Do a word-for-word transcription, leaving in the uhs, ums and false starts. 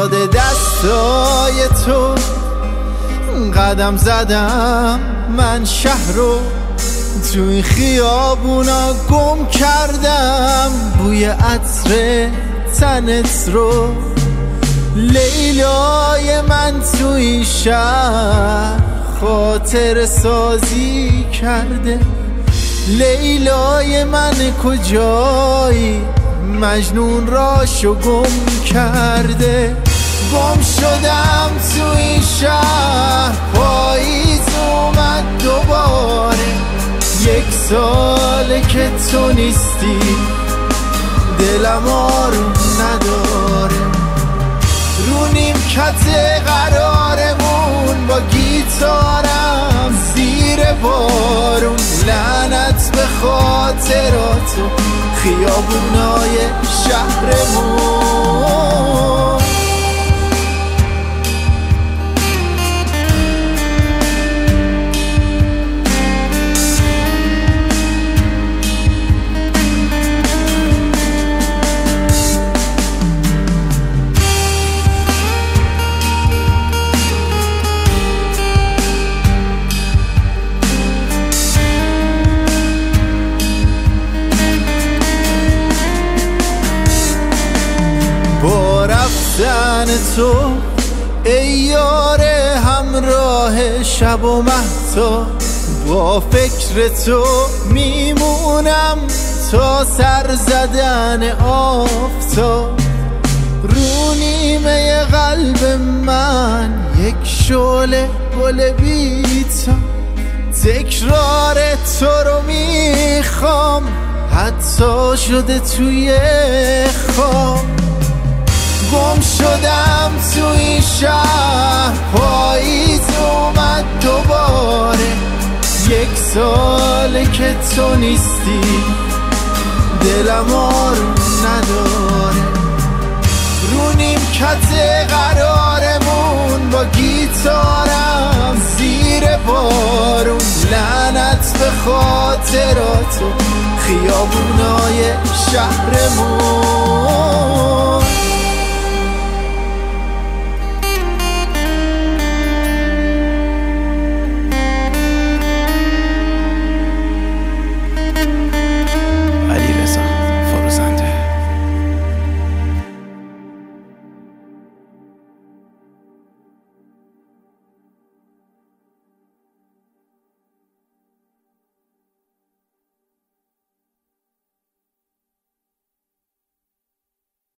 یاد دستای تو قدم زدم من شهر رو، تو این خیابونا گم کردم بوی عطر تنت رو. لیلای من تو این شهر خاطر سازی کرده، لیلای من کجایی مجنون راشو گم کرده. گم شدم تو این شهر، پاییز اومد دوباره، یک ساله که تو نیستی دلم آروم نداره. رو نیمکت قرارمون با گیتارم زیر بارون، لعنت به خاطراتو خیابونای شهرمون. با رفتن تو ای یار همراه شب و مهتا، با فکر تو میمونم تا سر زدن آفتاب. رو نیمه قلب من یک شعله گل بیتا، تکرار تو رو میخوام حتی شده توی خواب. گم شدم تو این شهر، پاییز اومد دوباره، یک ساله که تو نیستی دلم آروم نداره. رو نیمکت قرارمون با گیتارم زیر بارون، لعنت به خاطراتو خیابونای شهرمون.